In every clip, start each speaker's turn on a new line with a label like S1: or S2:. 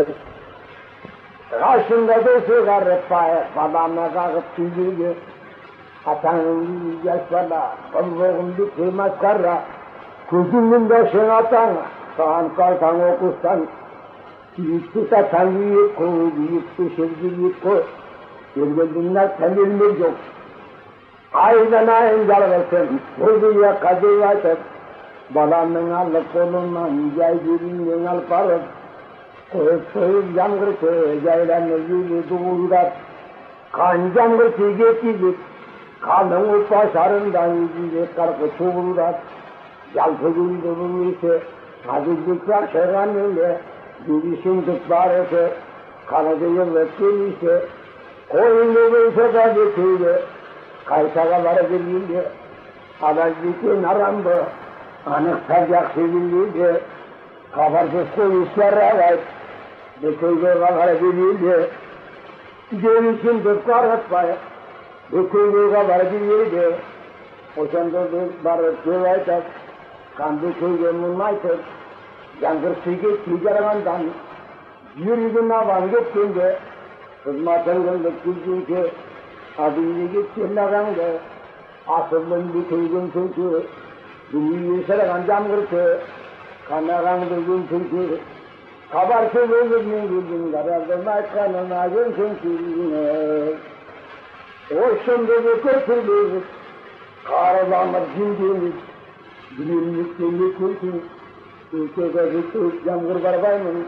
S1: Karşında da sigaret bayağı, babamla kalkıp tüyüğü. Atanın yaşlarla, kılığın bir kıymaz karra. Kuzunun başın atan, sağan kalkan okustan. Büyük tutatan büyük koy, büyük düşür büyük koy. Birbirinden tanılmaz yok. Aydan ayın çalgısın, huzurya kadıyatır. Balamın alıp kolundan, yaygırının alparıp. Koyup koyup yangırtı, yaylanı yüzü doğrular. Kan yangırtı geçilir, kanın uçbaşarından yüzüyle karkı çoğurlar. Yalpı güldürür ise, hazırlıklar şeranıyla, girişin tıklarısı, kanadı yıllık gelirse, koyun gibi da getiriyor, kaytakaları gelirdi, adalcikin arambı, anık sarcak sevilirdi, kabarsız koyuşlar evet, bütüyle kabalı gelirdi, girişin tıklarısı, bütüyle kabalı gelirdi, o sandırdık barık güveytek, kandı köyde mınmaytır, yangır süge ticarandan, yürüdüğüne vazgeçtiğinde, hizmetin gönlük güldüğünde, adıyla gittiğinde, asıllın bir köyden çünkü, dünyayı sarılan yangırtı, kanaran düzgün çünkü, kabarsız ölümün güldüğün karardıma kanına gün çünkü, o şimdi bir kötülük, kahramanlar cindimiz, bilinlik birlik mülkün, ülkede rütük yağmur barbayının,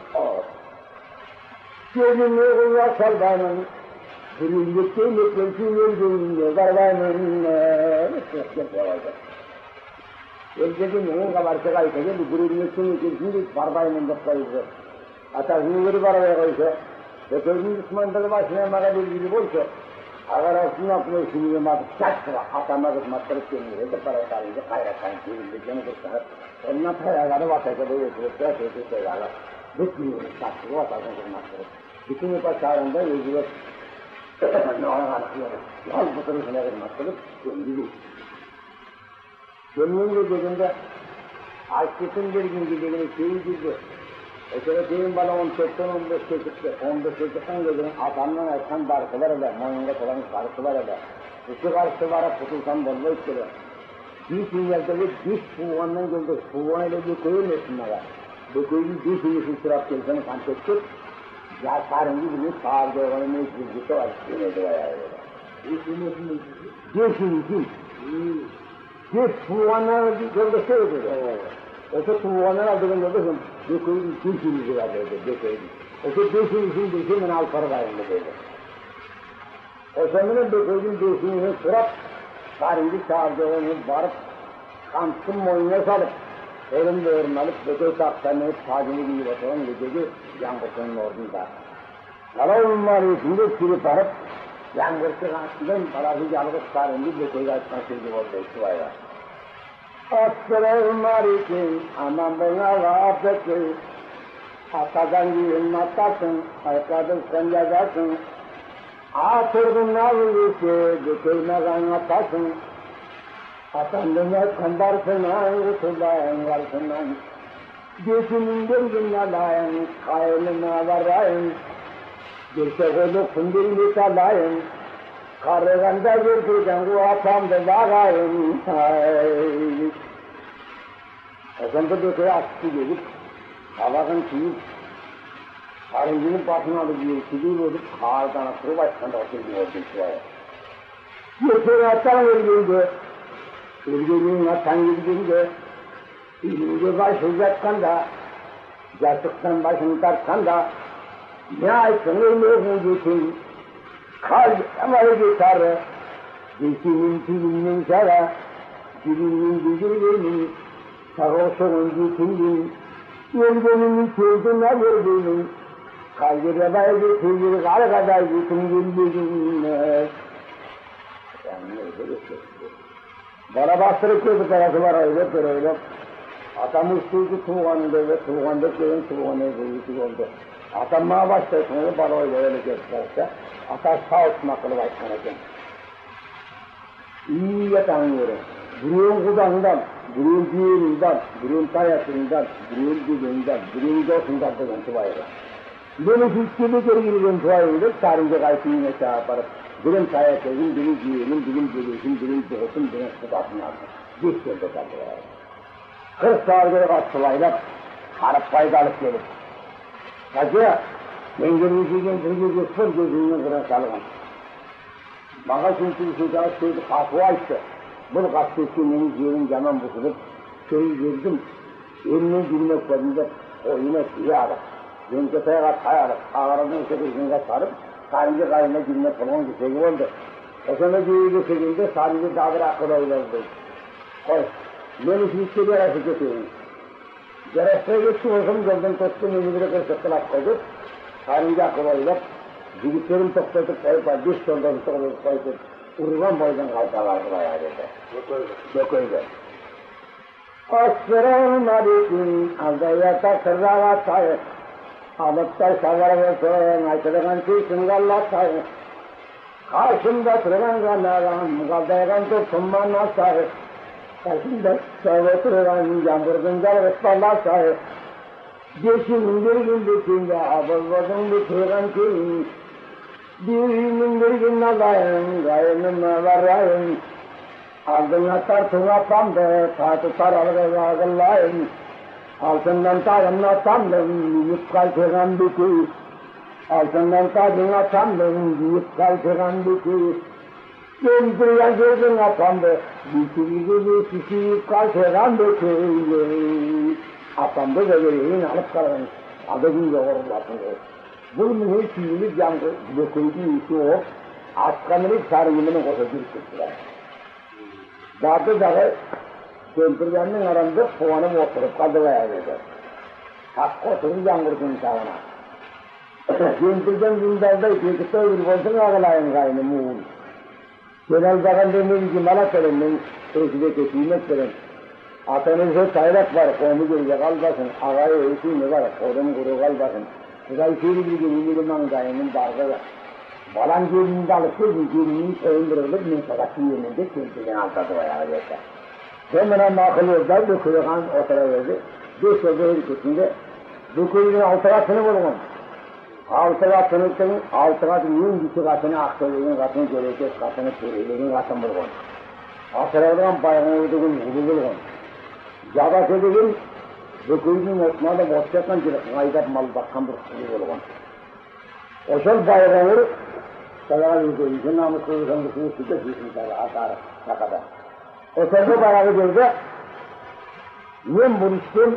S1: gözünü uyar salbayının, bilinlik birlik mülkün öldüğünde barbayının, Öldüğün onun kabarsa kaysa geldi, bilinlik birlik barbayının da kaysa. Atasını veri barbaya kaysa, ve közün düşmanları başına maga bilgili olsa, agar aslında apne şunu yemadık, çaçtıra, atamadık mattırıp kendine de para kalınca kayratan kıyıldı, canı kurtarıp, onunla paraları vataka böyle sürükler, seyirler, bitmiyoruz, çaçtıra vatakını kurmaktırıp, bütün yapasarında yüzüyor, ne ona anlıyoruz, yal kuturusuna kurmaktırıp, gönlülü. Gönlünün gözünde, aşkıtın bir gün gidegini seyirciydi, Eşere deyim bana 14'ten 15 çocuktu, 15 çocuktan gözünün atandan açan darkılar ile, moyunda olan karısı var ile, ısı karısı var, tutulsan bollu istiyor. Bir sinyalde bir puğandan geldi, puğan ile bir koyun etsinler. Bu koyun bir sinyalde sırap gelsene kantettik, ya sarın gibi bir sağırda olanı mecbur var, yine de ayağı öyle. Bir sinyalde, bir puğandan geldi söyledi. Oto tuğanlar aldığın yolda bir koyun bir sinyalde var dedi, bir koyun. Oto bir sinyalde al para verdi dedi. O zaman bir koyun bir sinyalde sırap, sarıncı çağırdı onu varıp, kampın moyuna salıp, elinde örün alıp, öte taksanlayıp, tacını giyip oturan gececi yangırtının ordunda. Kalavun var içinde sürüp arıp, yangırtı kansından parası alıp sarıncı bir koyun açma sürgü oldu içvayla. Asırın var için, aman bana vafetin, atadan giyin atasın, arkadaş sen yazarsın, Atırdın avlisi, dökülmeden atasın, atandığına kandarsın, kutulayın varsın, göğsünün gölgünle layın, kaynına varayın, gerçek oluksun birini salayın, karıganda yürüyken bu atamda bağayın, Efendim döküye açtı gelip, havakın çiğip, Sarıncının başını alıp yürütülüğü olup, ağırdan atırıp açkanda oturduğu oldu şuraya. Yürütüğü atan örgüydü, örgüyün atan girdiğinde, ilince baş uzatkanda, yastıktan başını tartkanda, ne açsın ölmüyorsun geçin, kalp emarı gitarı, geçinin tülünün şara, tülünün gücürünün, sarhoşunun geçinin, yöngenin içeridine verdiğinin, Kaygıya baydı, tüyleri kara kadar bütün güldüğünler. Yani öyle geçiyor. Bana bastırıp gözü parası var öyle. Atam üstüydü tuğanında ve tuğanda köyün tuğanı büyütü oldu. Atam bana başlasın, bana öyle gösterse, atam sağ olsun akıllı başlanacak. İyi yatanıyorum. Burun kulağından, burun düğününden, burun tayasından, burun düğününden, burun dosundan da sıvayla. Beni hiçbir kere gireceğim tuvalinde, sarınca kaysın yaşa yaparım. Bilim sayesinde, bilim giyelim, bilim gelişim, bilim doğsun, bilim sıfatını aldım. Bir sürede kaldı. 40 saatleri kastılayla, harap faydalık gelir. Hacı, ben geleceğim, kırgı sıfır gözünü kıran salgın. Bana çünkü sıcağı şeydi, kasıva işte. Bunu kastettiğinin yerin yaman bozulup, şeyi girdim, elini bilmek yerinde, o yine suya alır. Yönketeye kat hayalık, ağırından öteki sarıp, sarıncı kayına girme falan bir şey oldu. O sonra düğü geçirdiğinde sarıncı dağdır akıda ilerdi. Koy, beni hiçbir bir arası götürün. Gerekse geçti olsun, gördüm tuttum, önümüzde kırsıktı laf koyduk. Sarıncı akıda ilerdi. Yigitlerim topladık, kayıp bir sondan topladık, koyduk. Urgan boydan kalkalardı bayağı dedi. Döküldü. Assalamu alaikum, aldayata kırrava sayı. Alıpta şavara versin, aytırgan tüysün galla sayı. Karşımda tırgan galagan, kaldayagan tutsunmanla sayı. Karşımda şavara tırgan, yağmurgun galvet balla sayı. Geçinin bir gün bütünde, abılvazın bütürgan tüyün. Birinin bir gün alayın, gayının varayın. Ardına tartına sandı, tatı taralı ağırlayın. Altından tağına sandım, yiyip kalçıgan bükü. Altından tağına sandım, yiyip kalçıgan bükü. Gençliğe gözün apandı, bükü gibi şişiyip kalçıgan bükü. Apandı da göreyim, alıp kalın. Adı gün yoğurur atılır. Bunun hiç iyiliği yankı, döküldü işi o. Askanlık sarıyımını koşa dürtüktüler. Dağda dağı, Kempirgen'in aranda puanım oturup kaldı veya dedi. Hakkı oturup yangırdım sağına. Kempirgen gündalda ikisi bir bolsun ağılayın kayını muğul. Genel bakan demeyi ki malak verin, öyküde kesilmek verin. Atanızda çaylak var, komu gelecek kalbasın, ağayı öyküyle var, kodum kuru kalbasın. Kızay şöyle bir gelin kayının dargı var. Balan gelinde alıp gelinin övündürülür, menfakat yerinde Kempirgen altadı veya dedi. Hemen makılıyorlar, dökülüyorlar, oturuyordu. Bir sözü hırkutunda, dökülüğün altı katını bulun. Altı katını, altı katının dişi katını, aktörlüğün katını, görecek katını, türlüğün katını bulun. Asırlardan baygın uyduğun ulu bulun. Yabak edilin, dökülüğün osmalı boşçaktan girip, gaydap mal bakkan bir kulu bulun. Oşal baygın uyur, salağa yüzeyince namuslu sandıkını sütü sütü atar, sakada. O sırada bayağı gördü, ben bunu içtim,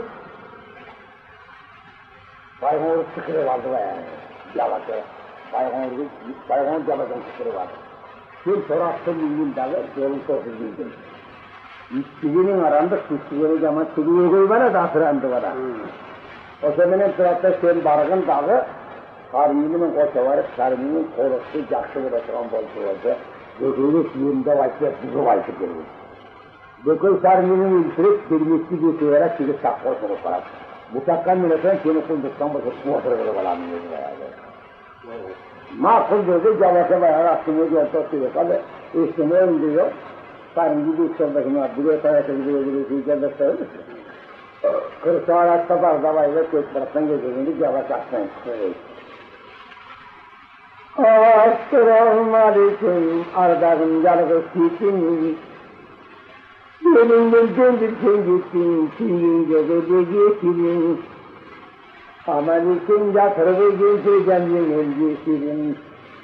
S1: Bayğonur sıkırı vardı yani, yalakı, Bayğonur yalakın sıkırı vardı. Ben sonra attım yiyeyim dağı, yolun soğusu yiydim. İçtiğinin arandık, içtiğini zaman çıkıyor koy bana da asırandı bana. O zaman sırada sen barğın dağı, Karmilimin koça varıp, Karmilimin korusu, jakşı burasıran bolsu oldu. Götürülü suyunda vayıp, bizi vayıp geliyor. Dökül sarminin ülkürük, bilmişti bir tüyerek çizip takkoy sokup karar. Bu takkan milleten seni kunduktan basıp muhatırı kalan mıydı herhalde. Makul dedi, cavası bayağı aklımı görüp tutuyor. Tabi üstüne öldürüyor. Sarmın gibi üstündekine, buraya tarafta gidiyor, suyucanda sayılır. Kırsa araçta bardavayla kök bıraktan geçirdiğinde cavası aklına çıkıyor. Assalamu alaikum, ardağın yalığı sikin. Benimden döndürsen gittin, şimdi gözüde getirin. Aman için yatırığı geçeceğim yenil getirin.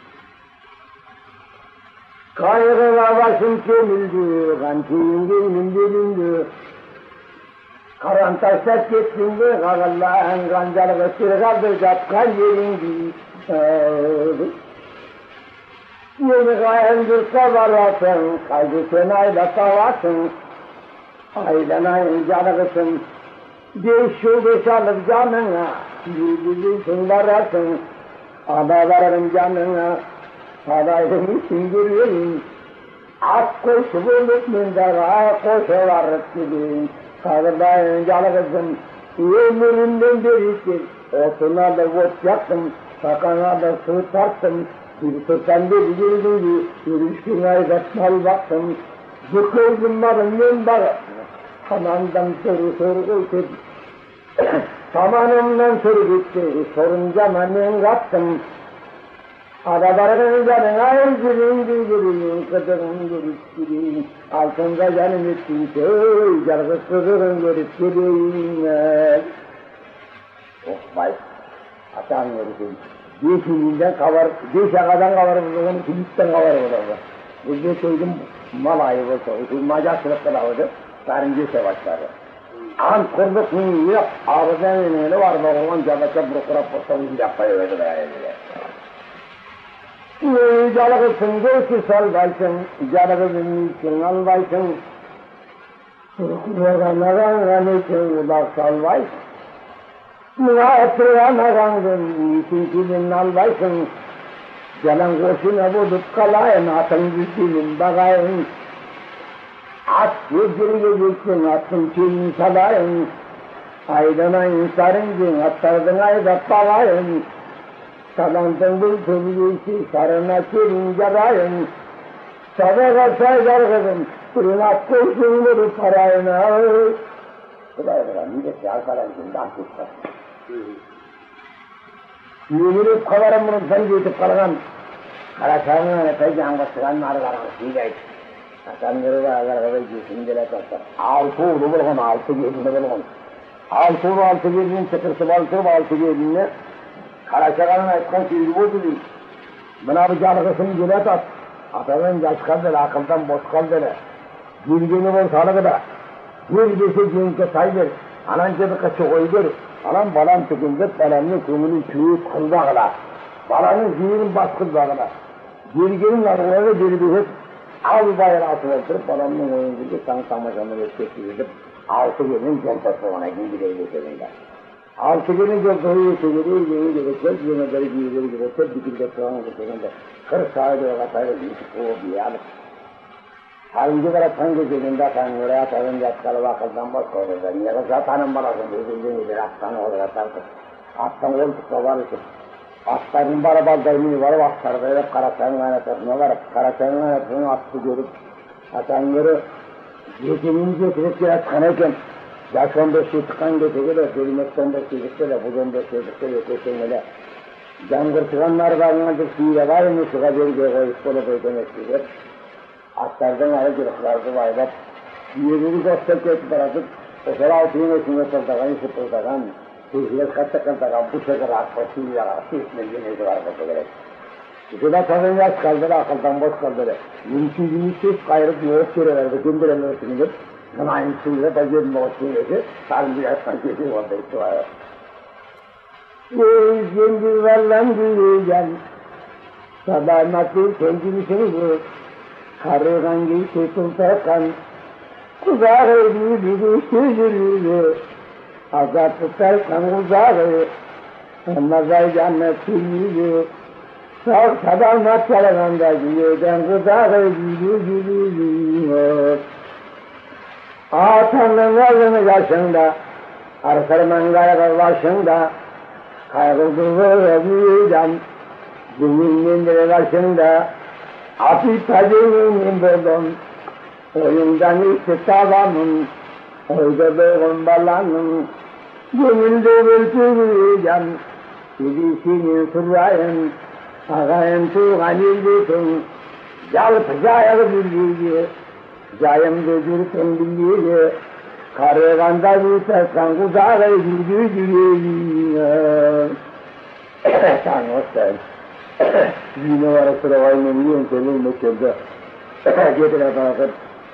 S1: Kaygıla başım kömüldü, kançığın gönlüm bölündü. Karantaşlar kettiğinde Allah'ın kancalığı sırgaldı, capkan yerindi. Yeni kayandır varasın, kaygı sen ayla savaşın. Aylanayın canıgısın, beş yıl beş alıp canına, yüzülüsün varasın. Anaların canına, sarayın için görüyorum. Ak koşu bulup mündara koşu varıp gidin. Sarılayın canıgısın, ömrümden beridir. Otuna da ot yaktım, sakana da su tarttım. Bir tutan bir girdim, yürüyüşkün aydatmal baktım. Döküldüm varım ben bağı. Kanandan soru koydum. Zamanımdan sonra gitti, sorunca ben kattım. Arabaların canına ergirin, gülgürün, kıdırın, görüp altında canım ettin, köy, yargı kıdırın, görüp gülgürün. Oh bay, atan görüp Beşiğinden kavar, beş yakadan kavar bulduğunu, kilitten kavar bulduğunu. Burada söyledim, mal ayı buldu, Macar sınıfta da oldu, karınca savaşları. An kurduk mu yok, ağrıdan önüne var mı olan cabata burukura postanın yapmayı öyle yani. Calıgısın, göğsü salvaysın, calıgısın için alvaysın. Burukuradan ganıçın, ulak salvaysın. Muhatıranarandım, niçin kilin alvaysın. Jalan koşuna bulup kalayın, atın gücünün bagayın. At yüzürüye gitsin, atın kilin salayın. Aydana insarıncın, attardın ayda bagayın. Salantın bultuluyusu, sarına kilin carayın. Sabah saydar kızım, durun at koşunları parayına. Kıday kıday, milleti arkadaşın da atmışlar. Yürüyüp kavarım bunu sen götüp kalgan. Karaçağına epey canga sıran nargaran siyaydı. Hasan yürü var agar kadar giysin dile tatlar. Altı uğru bulgun, altı gelini bulgun. Altı gelinin çıkırsı baltırıp altı gelini. Karaçağına etken siydi buldu değil. Buna bu canıkısını dile tat. Atanın yaş kaldır, akıldan boş kaldır. Bilgini bol sağlığı da. Bilgisi cinke saydır. Ananca bir kaçı koydur. Anam balan tıkındır, balanın kumunu tüyü kılbağına. Balanın zihirin baskılbağına. Bilginin arıları bir hep al bayrağı altına oturup balanın oyuncucu sanı samaşanını ötkeştirilip altı gelin contası ona gibileri geçerinde. Altı gelin contası geçerinde, yeni gerekler, yemeleri giyileri gerekler, dikilde kıvanı geçerinde. 40 sahibi o katayla büyük o bir yanıp. Harinci taraftan geçerinde kanlıra atarın yatkalı vakıldan boş koyulur. Niye zatanın balasın, üzüldüğün gibi attan olur atarsın. Attan koltukta varırsın. Atların barabaldayını varıp atlarda edip Karaçay'ın kaynatasına varıp Karaçay'ın kaynatasını attı görüp atanları geçimini getirip biraz kanayken yaş 15 yıllıktan geçecek de bölümekte 15 yıllıkta da bu 15 yıllıkta yetişenle can kırtıkanlar bağlanacak siyle var mı sığa bir koyup kola koydemek gibi atlardan ayrı kırıklardı vaylar yürürü gösterip geçip bırakıp o sıra altını eşine sırtakan, sıpırtakan Sihirler kaçakan bu sefer akbasıyla arası etmeliğine var olsa gerek. Şuna tanın yaş kaldırı, akıldan boş kaldırı. Mümkün ses kayırıp yoğurt kere verdi, gündürenleri sınırıp, gınayın suyla da yerine olsun dedi, sarıncı yaştan kesin orada işte var. Kendi varlan diyeceğim, sabahatı kendisini bu, karı hangi kesin takan, kuzağı bir sözülüyor. Azat tutarsan uzağı, nazar cennetiyle, sağ sadamat çalaganda giyeden uzağı gülüyor. Atanın ağzını yaşında, arkarman gayrı başında, kaygıldığını giyeceğim, günün de başında, api tacının buldum, oyundan istikabamın, oyda doğum balanım, gönülde ölçüleceğim, gidişinin sırrayın, ağayın tuğan ildesin, yalıp cayalı bilgiyi, cayım gözürken bilgiyi, karıganda büyütersen kuzağı gülgülüyor. Sen olsun, yine var sıra var memnun senin mekanda, getire bakıp,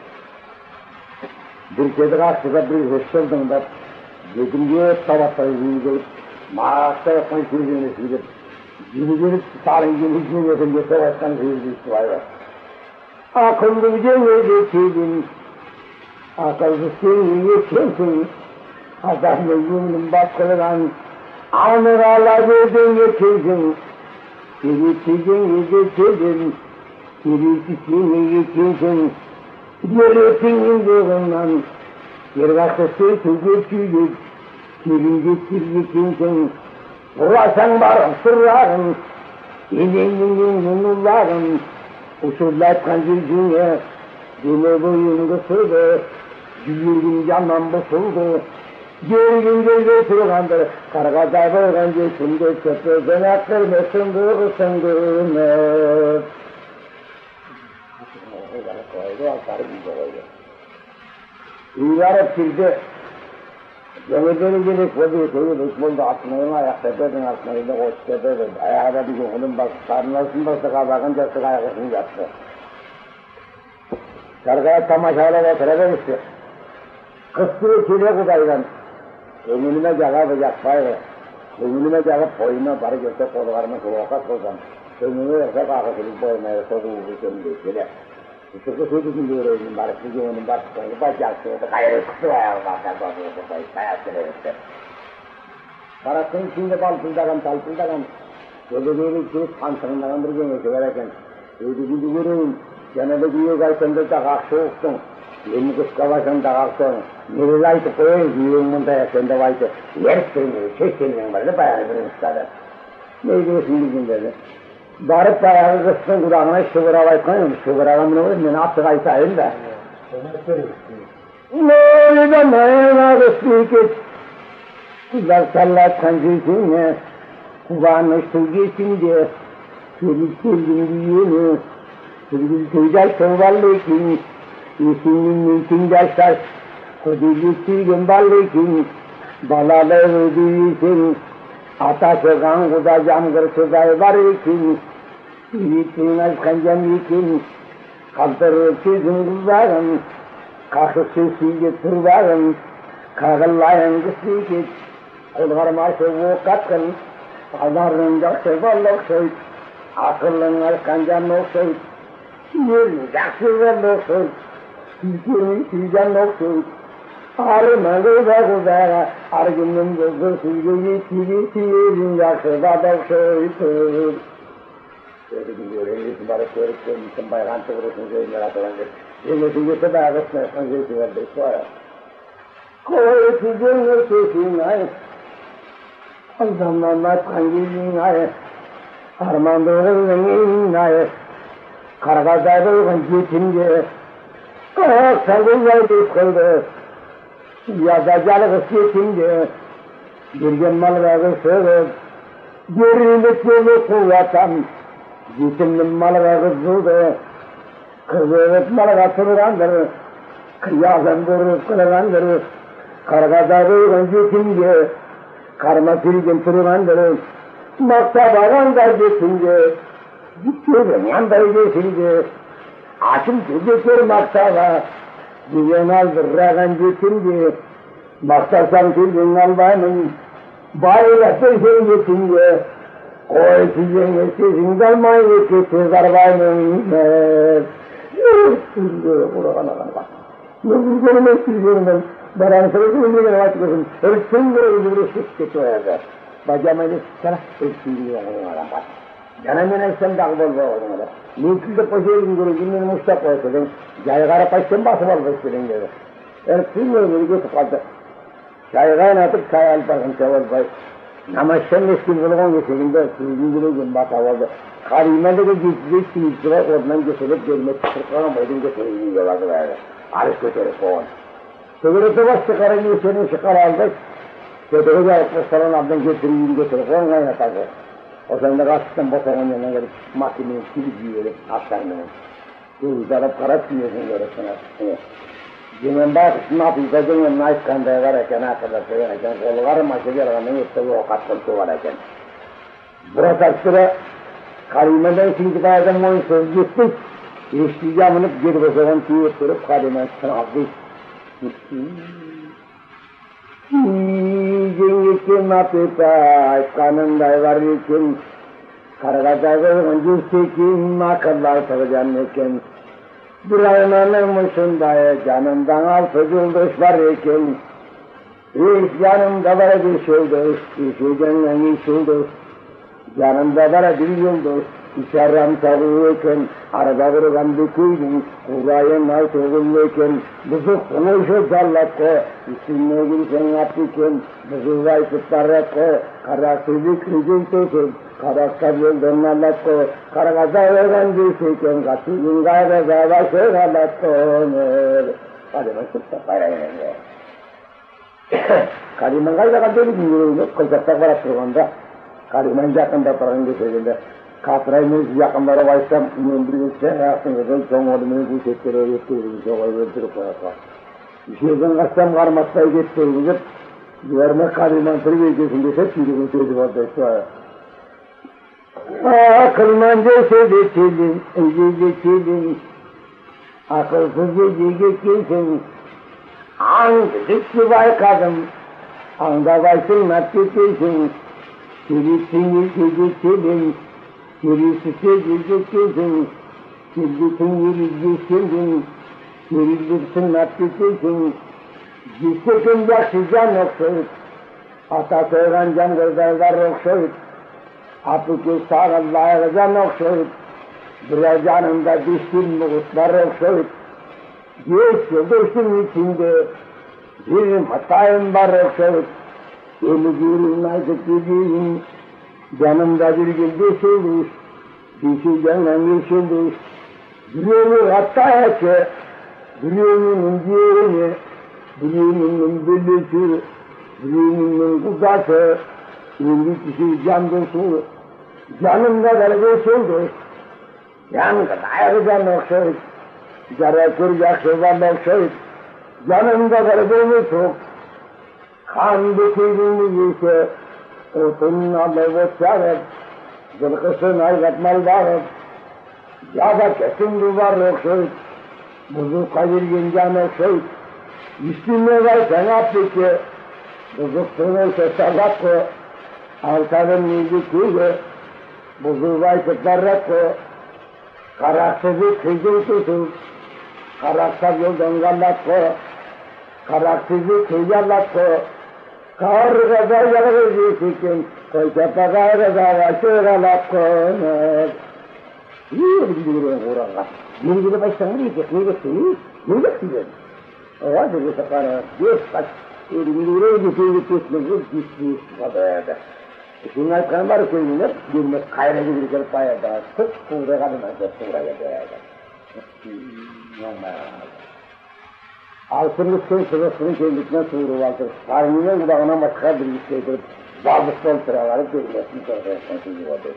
S1: bir kedi karşıda bir hoşçaldın da dedim diye tavatları yiyip maaşta yapan sürgünü silip yürüyüp sarın gibi yapınca savaştan sürgünü var. Akıllı cennet geçirdin, akıllı seni geçirdin, adamla yumrum baskılan, anıralar verdin geçirdin, biriktiğini geçirdin, biriktiğini geçirdin, Yöretinin doğundan, bir vakısı tüzüp, kirlikin, vurasan var sırların, ininin nurların, usullatkan yüzüne, dile boyun kısıldı, yüreğim yanan bozuldu, Geri turgandır, kargada bolgan jesimde çöpözen attırmasın dursunduğunu. Koydu, altarı bize koydu. İyivarıp girdi. Yemekleri gelip koydu, koydu, buldu, atmayın ayakta dördün atmayın da koçta dördün. Ayağda bir oğlum bak, sarılasın bastığa bakınca sık ayakısını yattı. Kargaya tamaşayla oturabilirsin. Kıstığı kile kudaydan. Önüme cağabı yakbaydı. Önüme cağıp boyuna barı göte kollarına kulakat koysam. Önüme yoksa kakasılık boyuna yoksa kuğu kömdü kile. Sıkı sözükün görevinin barı, sıkı'nın barı sıkı'nın bacaksın. Hayır sıkı ayağlardan koydu, kayasını etti. Parasının içinde balpıldagan, talpıldagan. Göbeğini içip kansırından bir gene verirken. Ödü göreyim. Cenab-ı Diye gaysında da soğuktun. Yeni kıskavaşın da kalktın. Nerilaydı koyun, yüğümün dayasında vaydı. Yer seni, çeşitliğin vardı, bayağı bir ustadı. Ne diyorsun bir gün dedi. Barıp bayağı kıskın kulağına şıvıra vay koyun. Şıvıra adamını koyun, beni attı kaysayın da. Ne öyle mayana kıskı geç. Kulak sallat kancısını. Kulağına su geçince. Gelip diyeni. Sırgın teyzel soğvallıkın. İsinin mümkün yaşlar, kudüzü sürgün ballıkın, balalı ödüyüsün, ata soğan kudacam kırsıday var ikin, yiğitin azkancam ikin, kaldırır çözüm kızlarım, kakısı silgi turlarım, kağıllayan kısıkit, kulgarma soğuk katkın, pazarında soğvallık soyt, akıllın azkancam soyt, yerin yakşıverlik soyt, Türkiye'nin tüyden olsun, arımalı da kuzara, argının gözü sürgüyü tüyün yakıda da soytur. Şöyle gidiyor, eğitim barı söylesin, bütün bayram tıvırısın söyleyin atılandır. Eğitim götü bağısın, öncesi verdi, sonra. Koy tüyün sesin ay, Aldanlanmaz hanginin ay, Armandığının ay, Karagazay'ın yetimce, Sargılaydı kıldı, yazacağlı kısmetimde, girgen mal verdi sığır, gerilik yolu kuvvetem, yetimlim mal verdi zıldı, kızılık mal katırgandır, kıyazın durur kılgandır, kargazarıgın yetimde, karma sürgün tırgandır, makta bağandar yetimde, gittiğin yanday yetimde, Açım tüzükür maktala, düzen aldırragan yetimdi, maktarsan tüzün albanın, bayıla tüzün yetimdi, koy tüzün sesin kalmayı ketir garbanın, tüzün kurağına bak. Tüzün görmek tüzünün, baran sırasını bilmeden açıklasın, ölçün bir öldürüşlük keçoyada, bacamayla sana ölçün bir yoğunluğuna bak. Canımın sen dağılır oğlum da. Mümkünde poşetin görüntünün muştak olsun. Caygara paşten basıp alıp istedim dedi. Tüm ömrü götüp kaldı. Caygara atıp çay alıp bakın çaval bay. Namaştan eski bulgan geçeğinde sürgün gün basıp aldı. Karimende de geçecek sinirçiler oradan geçirip gelmek çıkırtlanan boydun geçeğini yolladı böyle. Arış götürüp koğun. Sögürete baş çıkarın geçeğini çıkar aldık. Kötüğü de arkadaşların abdan getireyim götürüp koğun kaynatadı. O zaman da kastıktan boşanın yanına gelip makineyi kilip yiyelim, aslanını. Uzarıp karat yiyorsun görürsün. Cümlen bak, ne yapayım, kızının naif kandaya varken, arkada söylerken, kolları maçı bir adamın yurttağı o katkıntı varken. Burası açtıra, karimeden şimdi bayadan boyun söz gittik, işleyeceğimini bir boşanın tüyüp durup karimden sınavdık. Jengikin apita kanında var iken, karagazayın cistikin makallar tağcan iken, bir aymanın canımdan altı yıldız var iken, hiç yanımda var bir yıldız, işiden hiç yıldız, yanımda var bir yıldız, İçerram tavuğuyken, arada vurulan bir köydün, kurayın altı oğulluyken, bızık konuşu zallattı, üstüne girsen yaptıkken, bızıvay tuttarrattı, karaksızlık rücün tutun, karakter yoldan anlattı, karagaza öğren düşükken, kaçıgın gayda savaşı anlattı. Hadi bakıp da parayı. Kaliman kayda dedi ki, kılçakta var attırganda, Kaliman yakında paranın geçerinde, Katrayımız yakınlara vaysam, inandırıyorsa, aslında çok olumlu bu şekilde öğrettiğimiz çok öğrettirip koyarlar. İşlerden kaçsam karmatlayı geçtiğimiz, güverme Kaliman tırgı dese, çürüğün sözü var da Akılmanca sözü çilin, ecece çilin, akılsız ecece çilin, Angıdıkçı vay kadın, anda vaysın natçıkçısın, Çürüksün yüzücüksün, çürüksün yüzücüksün, çürüksün yüzücüksün, çürüksün natçıkçısın, Cistikün yakşıcan okşayıp, ata söylen can gözlerler okşayıp, Apıkı sağırlar can okşayıp, biraz canında düştün muğutlar okşayıp, 5 yıldızın içinde bir hatayım var okşayıp, ölü nazik gibiyim, canımda bir gün düşülmüş, düşeceğim yeşilmiş, yüreğimi hataya ki, yüreğimin ciğerini, yüreğimin büllüsü, yüreğimin kudası, indi kişi can dostu, canımda bir düşülmüş, yangın ayrıcan okşayıp, Jara kuracak şeylerle şöyle, yanımda garibimin çok, kan döküldüğünü ise, otunun alevi çağırıp, zırkısın aygatmal bağırıp, ya da kesin duvar okşayıp, buzuk kayır yengen okşayıp, üstüne var sen Afrika, buzuk sınırsa salakı, altarın müzik kuygu, buzuk var kıtlarrakı, karaksızı kızıl tutup, Karakter yoldan gallatko, karaksızı kıyallatko, kargada yargıcı sikin, koyçapa gayrıda vaşıra latko. İyi bilgilerin uğrağa. Bilgileri baştan diyecek, ne geçtiğini, ne geçtiğini. O halde bu sefer, geç kaç, bilgileri geçtiğini kesmesi, ciddi kadar. Şunlar kanlar köyünler, girmez kayra gibi gelip bayada, sık uğrağa kadına, uğrağa bayada. Altınlıkın sırasının kendisine tuğru vardır. Karnının kulağına başka bir şeydir. Bazı sol sıraları görmesini sorduğundan sözü vardır.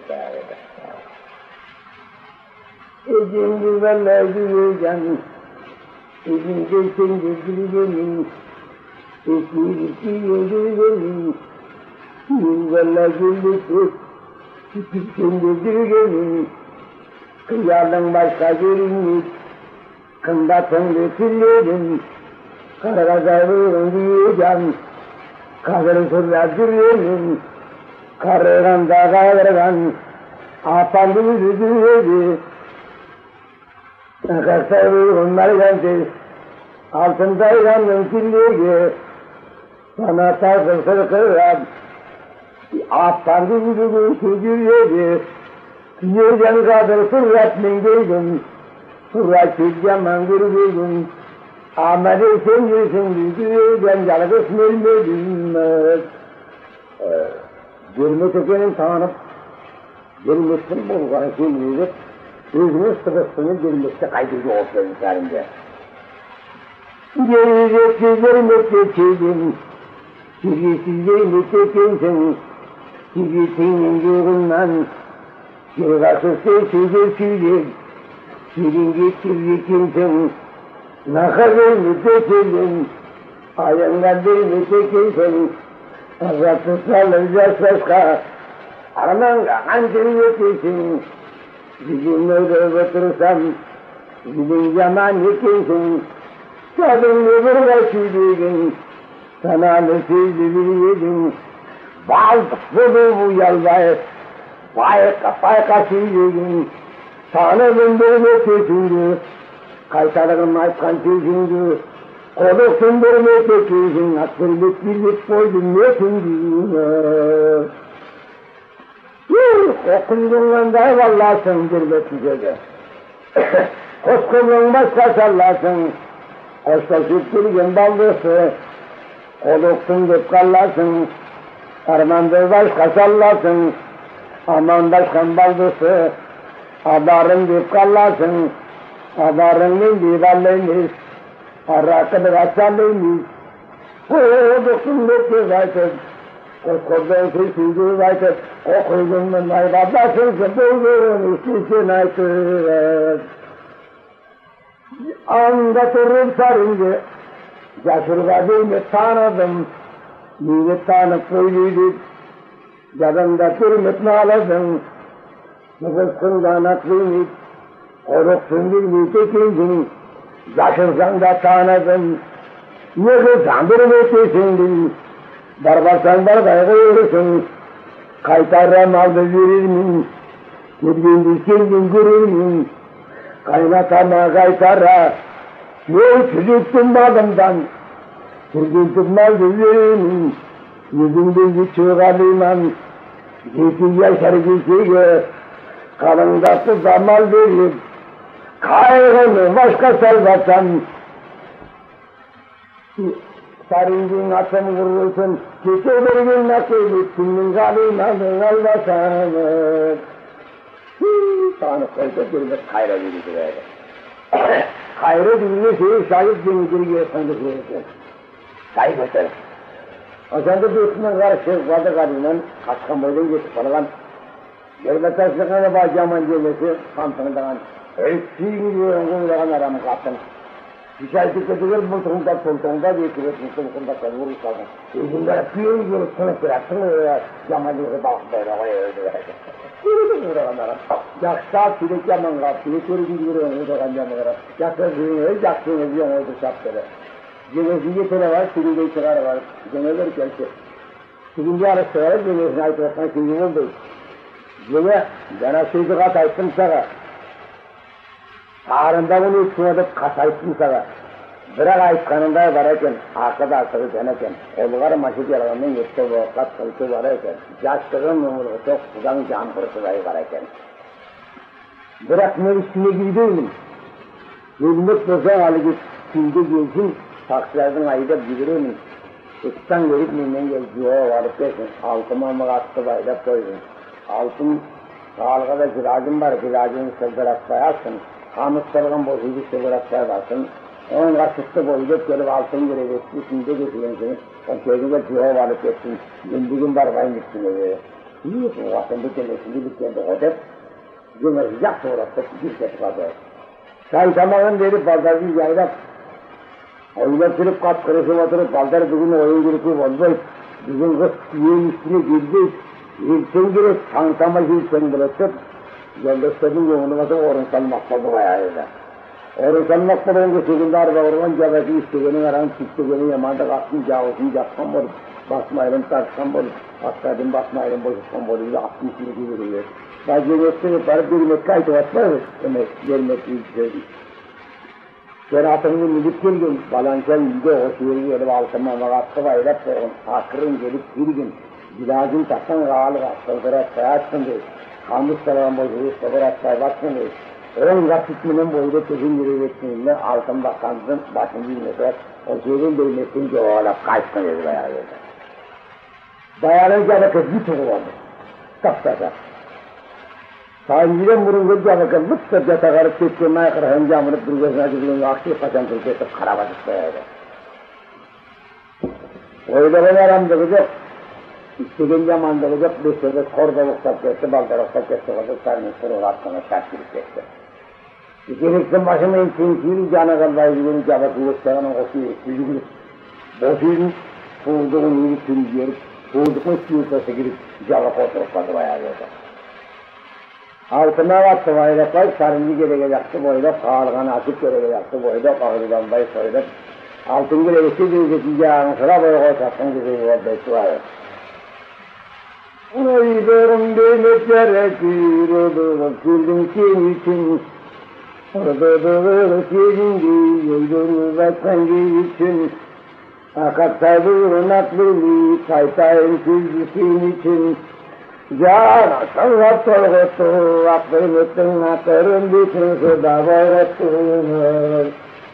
S1: Ecin güvenle güveyeceğim, ecin geçin güveyeceğim, ecin güveyeceğim, güvenle güveyeceğim, ecin güveyeceğim, kıyardan başka görünmüş, kındatın götürüyorum, karagazarı diyeceğim, kazırı sürüyorum, karaganda kayırgan, apandımı düzüyordu, kasarı onlar geldi, altında yandım kirliği, sana tarzı sırkıram, apandımı düzüyordu, Yürgen kadar surat mengeydim, surat çizeceğim gürgüydüm, ameli sen yüzün düzüyden yalgız mülmedim. Gürme tekenin tanıp, gürmüşsün bulganı kimliğidir, özünün sıkıstığını gürmüşse kaydırıcı olsun üzerinde. Gelecekti gürmekte çizdim, kirisiz gürmekte kensin, kirisinin yığından, Yılgasız sözü sürecek, birinci kirli kimsin, ne kadar mütekilim, ayağından bir mütekilsin, azatı sallayacak başka, armanga hancır yetirsin, bizim öyle götürsem, bizim zaman yekinsin, kadın öbür çiğdegin, sana nefis bir yedin, baldık bu yalvayı, Vay kaçıyordun, sana döndürme kötüydü, kaytarırım aykan tüzündü, kolu sündürme kötüydün, akıllık birlik koydun ne sündüğüne. Okundun da vallarsın dirbetsize de, koskundun başka sallarsın, koşta süttürgen baldısı, koluktun dep kallarsın, armandır başka sallarsın, aman başkan baldısı, adarın deyip kallasın, adarın bir ballıymış, arakını kaçalıymış, O dokun dokun zaten. Koskodan suydu zaten. O koydunun ayvablasın bulduğun işçisin aytır. Anlatırım sarınca. Yaşırga değil tanıdım. Nimet tanıp böyleydi. Cadında kırmıt naladım. Nefeskundan aklıydı. Koruksun bir mütekincin. Yaşırsan da tanıdım. Yıkılsan bir mütekindin. Barbarsan barbaya koyursun. Kaytarram aldı verir mi? Bir gündüz kendin görür mü? Kaynatama kaytarra. Yol çocuktum bağımdan. Bir gün tutmazdı verir mi? Yüzümde çıkarılan. Geçi yaşar geçiyor. Kalında tutamaz verir. Kaygını başka salvarsan. Sarıncın atını vurursun, geçe bir gün nasıl ettin, galinalı alvasanır. Tanrı koydu, bir kayra birisi böyle. Kayra birisi şeyi şahit günüdür sandık verirken. Şahit gösterir. O sandık üstünden karşı vardı galinalı, kaçkan boydan geçip falan. Yerbe taşlıklarına bağcaman gelmesi, kantığından. Öksüğün diyorum, kuyruğun aramı kaptın. Şikayet edilir, bulduğunda solduğunda geçirirsin, solduğunda vurursan. Bunlara piyon gibi sınıf bıraksın, yamanlığı bakmaya öyle. Yürüdüm uğrağınlara. Yaksa sürekli yaman kaptı, yürüdüm yürüyorum uğrağın yamanlara. Yaksa zürünüyor, yaksınız yon oldu şapları. Cenesi yetene var, sürüyle çıkarı var. Ceneler gelse. Sürünce arası var, cenesine ait olsan sürün oldu. Cene, bana sözü katayttım sana. Sağırında bunu üstünedik kasayttım sana. Bırak ayıpkanında vararken, arkada arkada deneken, olgar maşık yalanından yetse bu kat kılıçı vararken, yaşlığın umurlu çok sudan can fırtılayı vararken. Bırak ne üstüne giydiydim. Yılmak bozan halı git, şimdi gelsin, taksilerden ayıda bilirim. Üstten gelip minden gelciye varıp gelsin, altıma mı attı bayda koydun. Altın, sağlığa da kiracım var, kiracını sırdırak koyarsın. Kamışlardan bozucu sırdırak koyarsın. Onun karşısı boyuyup gelip altın gireceksin, şimdi getirin seni. O köyde cihe varıp geçsin, gündüğün barbayın gitsin eve. Yiyorsun, o atın bütünleşini bütünde odep. Cümlesi sonrası bir şey çıkardı. Çay zamanın verip baldarcı yaylap. Oyuna sürüp kat kırışı batırıp baldar bugün oyun girip olmayıp. Bizim kız yiyin üstüne girdik. İlçen girip çantama ilçen bırakıp. Yerleştirdim yoğunluğuna orun salmakta bayağı öyle. Orun salmakta olunca sekundar ve orman ceveti isteğini veren çıktıgını yamanda kalktım cavuzunu yapkan bolup. Basmayalım tartışkan bolup. Hastadım basmayalım boşuşkan bolup. 60 gibi veriyor. Bazı yettiğini parıp bir mekke ayıtı atmayız. Demek gelmek iyi söyledim. Şeratını milip gelgin, balançan yüce o şiiri gelip altıma mağattı vaylap verin. Akırın gelip girgin. Bilacın taksan ağalık asıldıra sayatsın değil. Kamus salan bozuyu sıvıra saybatsın değil. Ön rakitminin boyunda tezin yürüyettiğinde altın bakansın, başın bilmese, o şiirin bilmesince o alap kaçsın dedi bayağı verdi. Dayanınca da kız bir tuğu oldu. Kaptasa. Sahinciden vurunca bakın, bıttır jata karıp ketken aykır hencamınıp durgasına çıkılınca akşi kaçan kırketip karabatık koyardı. Oyların aramdığı yok. İstediğin zamandığı yok. Bir sürü korda uksap geçti, baldar uksap geçti. Sarının sırrı hakkında şart girip geçti. İkiliksin başına intinkili canı kalbayı gibi cabası yoksanın okuyor. Yüzülüp, boşuyun, soğuduğun yeri tüm yerip, soğuduğun siyosası girip cabası oturup kaldı bayağı gördü. Altına battı bayraklar, sarıncı gerekecekti boyda, ağırganı açıp gerekecekti boyda, ağırgan bay soyda. Altın gerekti diyeceğin sıra boyu koysaksın güzel oldu var. Uydurum devletlere kuyruğu, kürdüm senin için. Orada senin uydurum vatanı için. Fakat sabrın aklını, saytayın sözcüsün için. Jana sangat tolgotu, aklım ettin akırın bütün suda boyratın.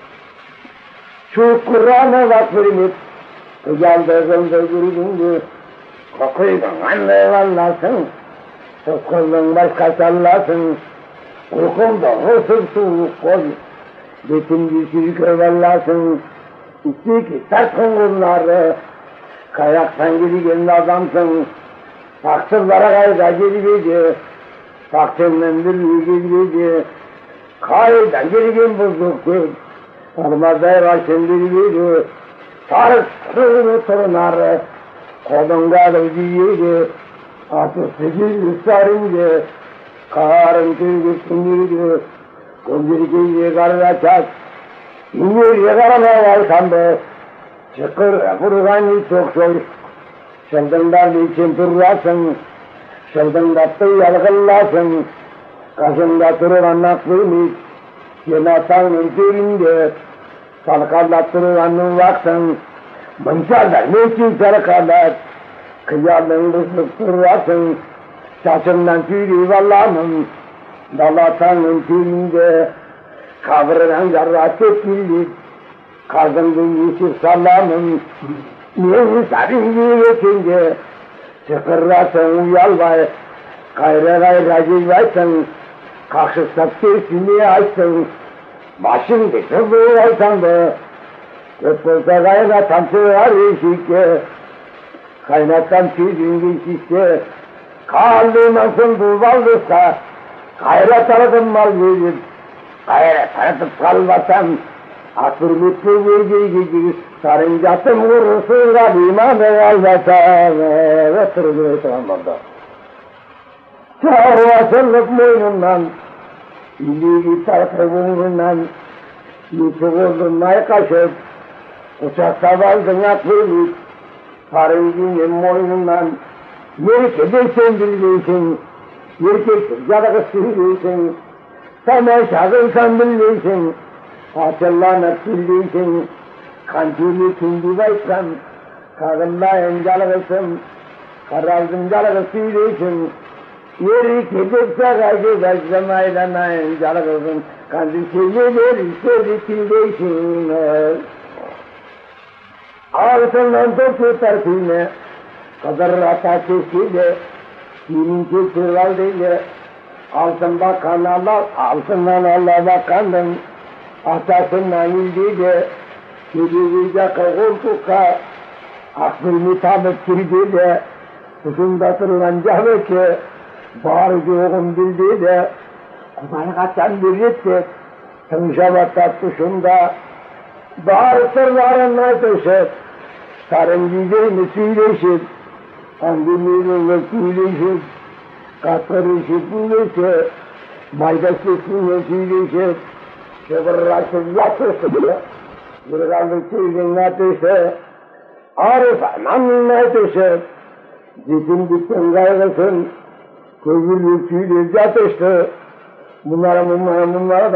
S1: Şu Kur'an'a vakfırmıp, kıyaldığında yürüdüğünde, kokuyla anne vallasın, sokulun başka sallasın, uykumda husur soğuk koy, bütün düşük vallasın, İki sertsin bunları, kayaktan gibi gelin adamsın, taksırlara kayda gibiydi, taksırla bir gibiydi, kaydan gelin buzluktu, sarmazda başın gibiydi, sarıksın torunları, kodun galı gibiydi, atısı gibi sarıydı, karın tüygüsündüydü, gözleri karına çat, İngilizce karana varsandı, çıkır vurganı çok soy, şıldınlar için durlasın, şıldındattı yalgıllasın, kaşında duran aklımız, yenatanın türünde, salkallattırılanın vaksın, mınçarlar neçin sarıkarlar, kıyalın bızlık durlasın, saçından tüylü vallamın, dalatanın türünde, kavranan yarrak etkilik, kazındığı yeşil sallamın, niye sarınca geçince, çıkırlasın uyalvay, gayra gayra cilvaysın, kakşısat sesini açsın, başın dışı aysan da, köpürse gayra tamsılar eşikte, kaynattan tüydün geçişte, kaldırmasın duvaldırsa, gayra tarafın mal verir, gayret tanıtıp kalmasam, asır mutlu gibi, sarıncatım vurursun kalima beyazlasam, ve tırgını tamamladı. Çağırvasınlık boynundan, illiği tarafı boynundan, yüksek oldunmaya kaşıp, uçakta valdın atırlık, sarıncının boynundan, yerkede bilgeysin, yerkesiz yargı bilgeysin, sana şahınsan bilgeysin, açılanıp bilgeysin, kancını tündü baysam, kağınlayan calgısın, karaldın calgısı bilgeysin, yeri kedikse gaydı başlamaylanan calgısın, kancını verirse bilgeysin. Ağzından topu tarfine, kadar rata kesiyle, kiminki sıraldıyla, altında kanallar, altından Allah'a bakandım, atasından yildiydi, kediğice koltuğa, aklını tabip girdiydi, kuşunda tırılan cahveki, bağırıcı oğum bildiydi, kumaya kaçan bir gitti, tınşabatta kuşunda, bağırtırlarına döşet, sarın giyeceğini söyleşip, Andimirin söyleşip, katırışıp söyleşip, maydasını söyleşip, şıvırlaşıp yatışıp, yırganlık söyleyin ateşe, arıfanın ateşe, cisim bitten gayrısın, köyülük söyleyip yatıştı, bunlara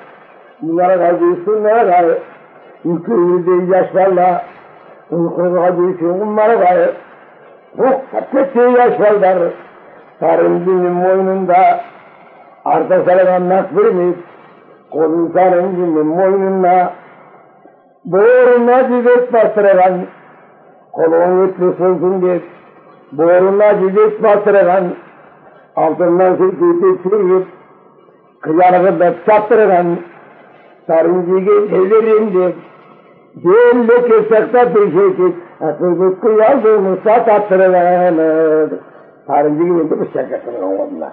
S1: da giysinler da, ülkeyilde yaşlarla, uykuğa giysin bunlara da, Hukkatte yaşlarlar, sarıncının boynunda, arta salanan vermiş, kolun sarıncının boynunda, boğruna cüzet bastıran, kolun ötlüsü olsun diye, boğruna cüzet bastıran, altından sürtüyüp sürüyüp, kıyarığı çaptıran, sarıncıyı ellerinde, Gelle kesakta peşekit, akıllık kıyaldığını satattırılanır. Tarıncı gibi bir şakasını onunla.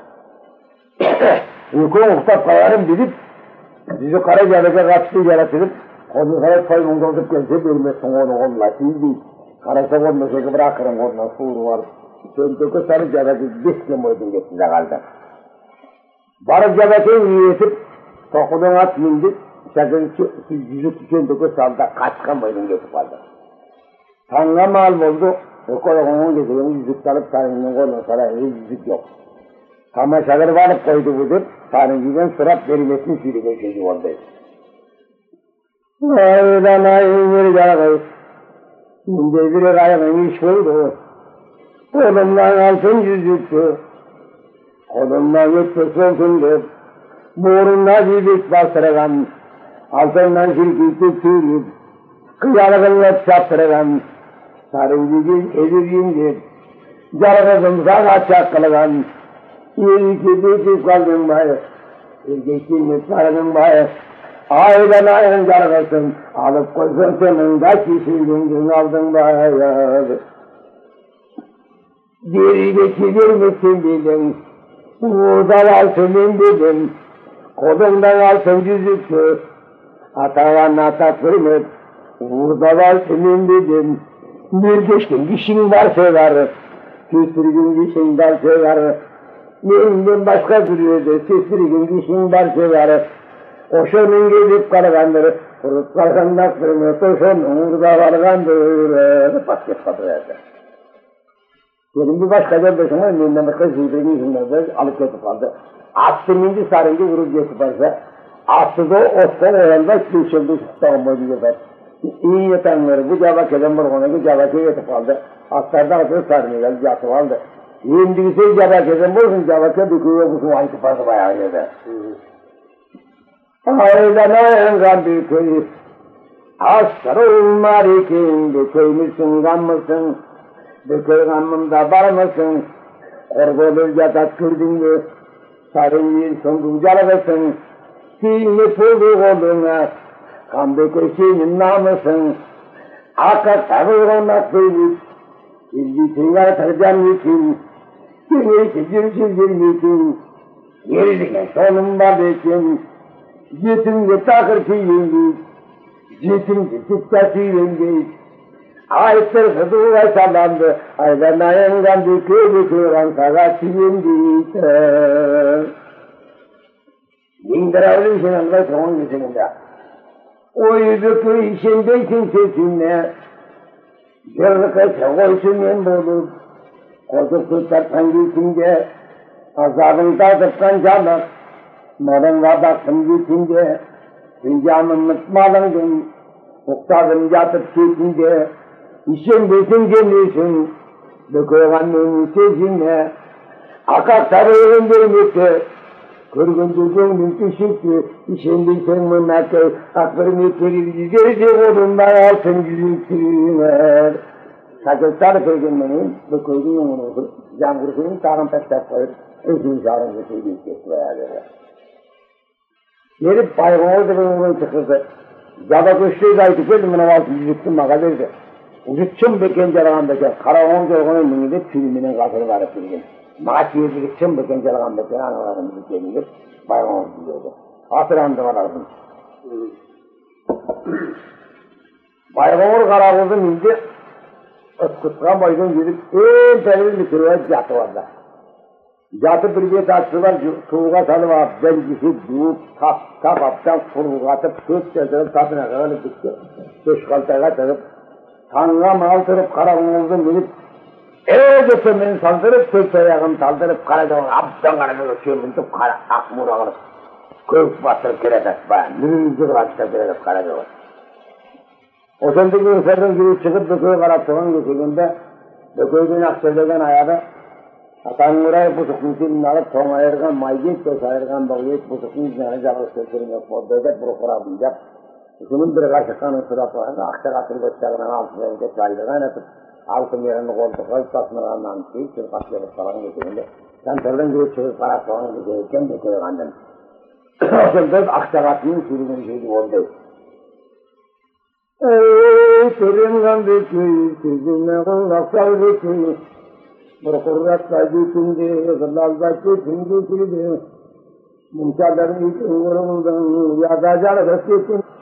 S1: Uyku muhtat kayarım dedip, bizi kara yarıca kaçtı yaratırıp, onu kara payını uzatıp gelse bölmesin onu onunla. Şimdi karasa onunla çekip bırakırım onunla suğru var. Söndükü sarı yarıcı besle moydun geçti kaldı. Barı yarıcı yiyetip, tokudun at mindik, sakın yüzük söndükü salda kaçkan boydun geçip kaldı. Tanrı mal oldu, onun getirdiğini yüzük alıp Tanrı'nın koluna sarayında yüzük yok. Tamaşaları varıp koydu budur, Tanrı'nın sırat verilmesini söylediği şeyi oldu. Aydan ayın bir dağı, şimdi bir ayağın iş koydu. Kolumdan altın yüzüktü, kolumdan yetmesi olsundu. Boğrunda yüzük bastırgan, altından şirketi tüyüp, kıyargınlık çaptırgan, sarıncıcın edirgindir, cargızın sana çakılgan, yeri kedi kaldım bayır, erkekliğini sargın bayır, Aydan ayın cargasın, alıp koysun senin de kişiliğin aldın bayağı. Gerideki bir misin bilin, buradan altının bilin, kolundan altın yüzüktü, atavan atak hürmet, buradan altının bilin, bir geçkin kişinin var sever, küstürgün kişinin var sever, neyimden başka duruyordu, küstürgün kişinin var sever, oşonun gelip karagandır, kurut kalkandak hürmet, oşonun burada vargandır, basket patlayacak. Benim bir başka gelmesine önünden başka zibrini yüzünden alıp geçip aldı. Attımıncı sarıncı vurup geçip alsa, attı da Osman Oyan'da düşüldü İstanbul'u yapar. İyi yetenleri bu cevap eden burguna bu cevapı yetip aldı. Atlarda atı sarını geldi yatıp aldı. Şimdi ise cevap eden burgun cevapı büküyor bu suvan kıpası bayağı yedi. Aydan ayın kalbi köyü, askarı marikin de köymüşsün gammısın. Bekir gamımda var mısın? Korkulur yatak kürdün mü? Sarın bir sondu calıgısın. Sini puldu koluna, kan bekirşinin namısın. Akak tavırına kıyıp, ilgisinler tercem için, seni çizir için, geridine sonun var için, yetimde takır kıyındı, yetimde tutkası yöndü. Ayetler hızıya sallandı, aydan ayından bükür ansağa çiğindi. Bindiravlı için anla son geçiminde. Oy bükür işindeysin sesinle, yırlıkı çakoysun en bulup, kozuk tutarsan geçince, azabın tadıptan canır, malın vabaksın geçince, fincanın mutmalındın, muhtarın yatıp geçince, İşin besin gelirsin, döküğanın sesine, akak sarığın değmekte, kırgıncı gönlün pişikti, işin besin mınakte, akbarını kerir yüzeydi, onundan altın yüzüktüler. Sakıklar kırgınların, döküğünün yolunu, can kursunun sağın pektek koyup, özün çağırın götürdüğü kesmeye. Gelip bayrağı da bunun çıkırdı. Yaba köşküyü gayet geldiğimden altın yüzüktüm mağazırdı. Ucutçum beken jaragandaki Karaoğlan jorgonun mingide filminin katırı varıp bilgin. Mağa çiğirdik çım beken jaragandaki anılarını bilgin bayrağı diyordu. Hatırandı varardın. Bayrağı Karaoğlan mingide ıskıtkan boydan gidip en pelin bir türüye yatı vardı. Yatı bir bir tatlı var, tuğga salı var, belgisi duğup, kapaptan kuruğu atıp, süt çözürüp, tatına kadar bitti. Beş kaltaya tırıp, Tanrı'm altırıp Karaoğlan'dan gelip, götürmeni saldırıp, kök ayağını saldırıp, Karaoğlan'ı aptan karanı götürüp, akmur ağırıp, kök bastırıp keretek bayan, nürüncü kıraçta keretek Karaoğlan. O sendeki ürferden girip çıkıp, döküğü karatığını götürdüğünde, döküğün aksırdığı ayağı, Tanrı'ya buzukun içini alıp, son ayırgan, maygit, göz ayırgan, bağlayıp, buzukun içine canlı sözlerini yok, dövdet burukura bilecek. Bunun bir karşıkanın sırası var, akça katını gösterinen altına geçerliğine atıp, altın yerini koltukla, tasmırağından çıkıp, sırkat yerip falan getirinde, sentörden girip çıkıp karatığını getirirken döküyor annem. O sırada akça katının sürümün şeydi oldu. Ey sürüngan döküyü, sözüne kullaklar döküyü, bir kurratla geçindi, kırlalda geçindi, mümkâların için vuruldan, yadacalı geçindi.